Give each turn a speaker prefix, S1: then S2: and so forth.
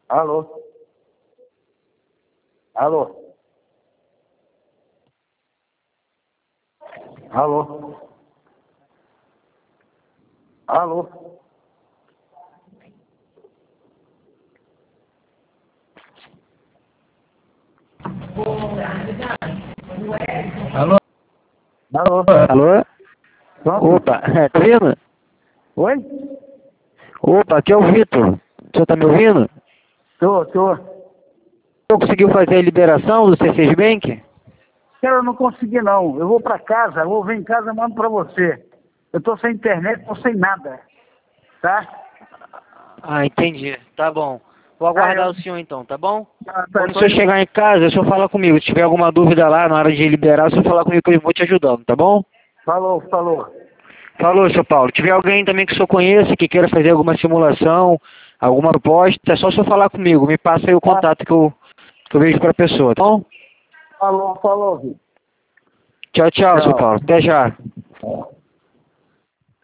S1: Alô? Alô? Alô? Alô?
S2: Alô?
S1: Alô?
S2: Alô?
S1: Pronto?
S2: Opa, tá ouvindo?
S1: Oi?
S2: Opa, aqui é o Vitor. O senhor tá me ouvindo?
S1: Tô.
S2: Não conseguiu fazer a liberação do C6 Bank?
S1: Cara, eu não consegui não. Eu vou pra casa, vou ver em casa e mando pra você. Eu tô sem internet, tô sem nada. Tá?
S2: Ah, entendi. Tá bom. Vou
S1: Ah,
S2: aguardar o senhor então, tá bom? Quando o
S1: tô
S2: senhor
S1: indo.
S2: chegar em casa, o senhor fala comigo. Se tiver alguma dúvida lá na hora de liberar, o senhor falar comigo que eu vou te ajudando, tá bom?
S1: Falou.
S2: Falou, seu Paulo. Se tiver alguém também que o senhor conheça, que queira fazer alguma simulação, alguma proposta, é só o senhor falar comigo. Me passa aí o
S1: Tá?
S2: contato que eu vejo pra pessoa, tá bom?
S1: Falou, Vitor.
S2: Tchau, tchau, seu
S1: Tchau.
S2: Paulo. Até já.